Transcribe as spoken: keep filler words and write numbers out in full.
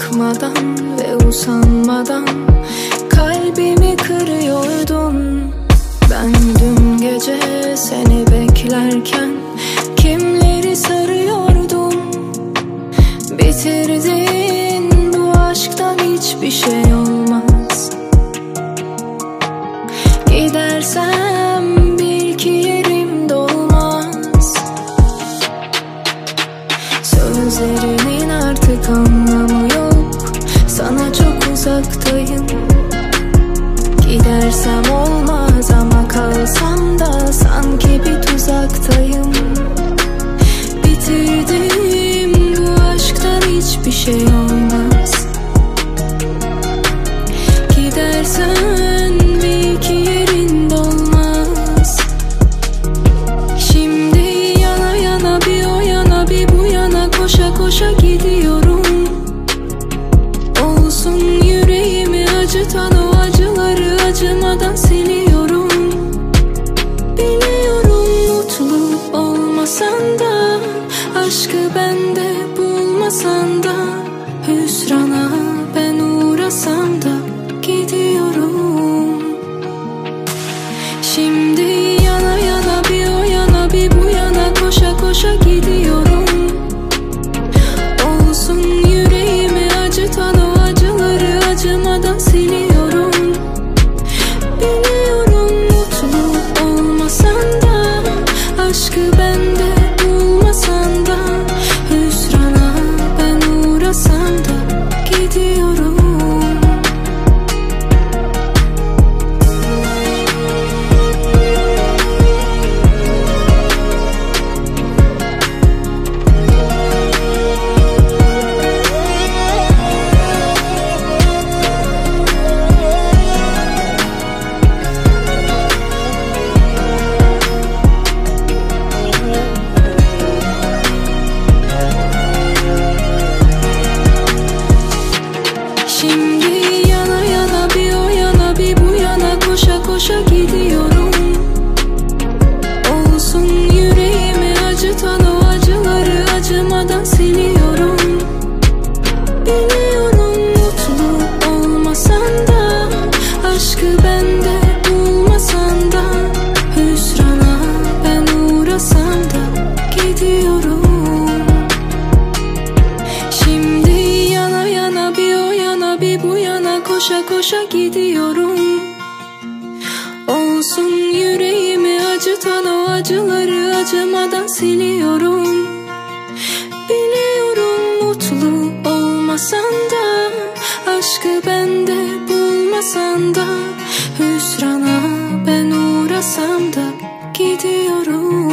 bakmadan ve usanmadan kalbimi kırıyordun. Ben dün gece seni beklerken kimleri sarıyordum. Bitirdin, bu aşktan hiçbir şey olmaz. Gidersem bil ki yerim dolmaz. Sözlerinin artık anlamı yok, sana çok uzaktayım. Gidersem olmaz ama kalsam da sanki bir tuzaktayım. Bitirdim, bu aşktan hiçbir şey olmaz. Gidersen bil ki yerin dolmaz. Şimdi yana yana bir o yana bir bu yana koşa koşa gidiyorum. Olsun yüreğimi acıtan o acıları acımadan siliyorum. Biliyorum mutlu olmasan da, aşkı bende bulmasan da, hüsrana ben uğrasam da gidiyorum. Şimdi yana yana bir o yana bir bu yana koşa koşa gidiyorum. Olsun yüreğimi acıtan o acıları acımadan siliyorum. Biliyorum mutlu olmasan da, aşkı bende bulmasan da, hüsrana ben uğrasam da gidiyorum. Şimdi yana yana bir o yana bir bu yana koşa koşa gidiyorum. Olsun yüreğimi acıtan o acıları acımadan siliyorum. Biliyorum mutlu olmasan da, aşkı bende bulmasan da, hüsrana ben uğrasam da gidiyorum. Şimdi yana yana bir o yana bir bu yana koşa koşa gidiyorum. Olsun yüreğimi acıtan o acıları acımadan siliyorum. Biliyorum mutlu olmasan da, aşkı bende bulmasan da, hüsrana ben uğrasam da gidiyorum.